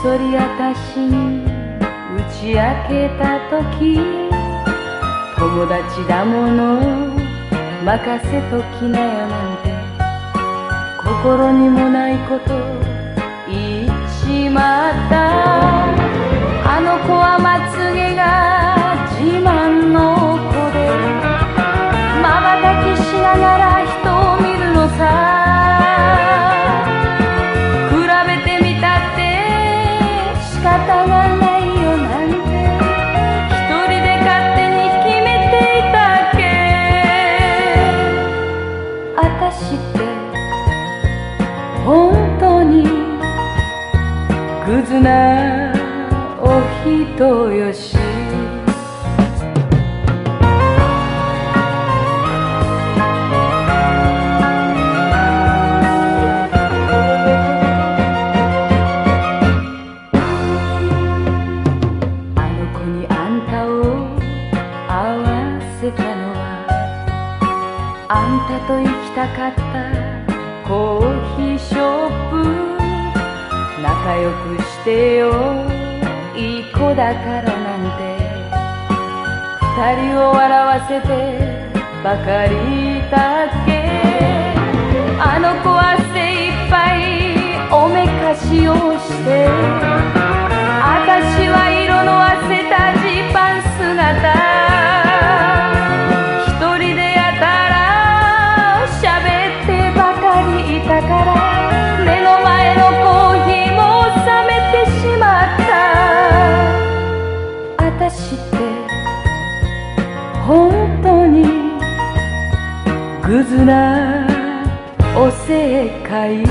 そり私に打ち明けた時、友達だもの任せときなよなんて心にもないこと言っちまった。あの子はまつげが自慢の子で瞬きしながら人を見るのさ。比べてみたって仕方がないよなんて一人で勝手に決めていたっけ。あたしって本当にグズなお人よし。あの子にあんたを会わせたのはあんたと行きたかったコーヒーショップ。仲良くしてよいい子だからなんて二人を笑わせてばかりだっけ。あの子は精一杯おめかしをしてあたしは色のあせたジーパン姿。一人でやたら喋ってばかりいたから目の前のコーヒーも冷めてしまった。あたしって本当にグズなおせっかい。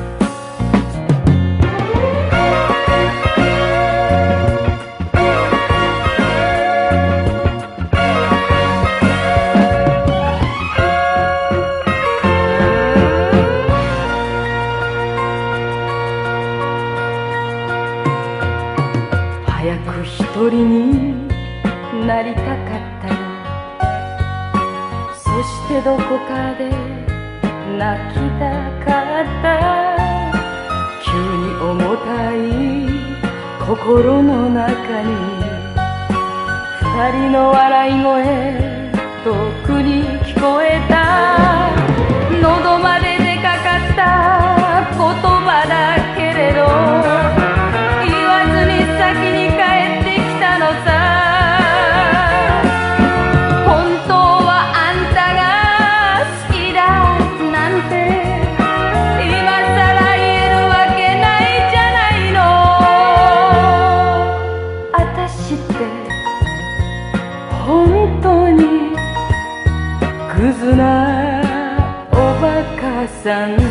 早く一人になりたかったよ。そしてどこかで泣きたかった。急に重たい心の中に二人の笑い声遠くに聞こえた。喉まで出かかった言葉だけれど言わずに先に帰ってきたのさ。本当はあんたが好きだなんて今さら言えるわけないじゃないの。あたしって本当にグズなおバカさん。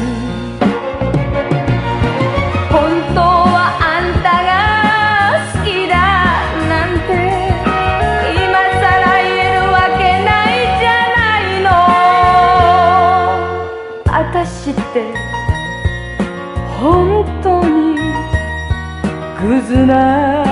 本当はあんたが好きだなんて今さら言えるわけないじゃないの。あたしって本当にグズな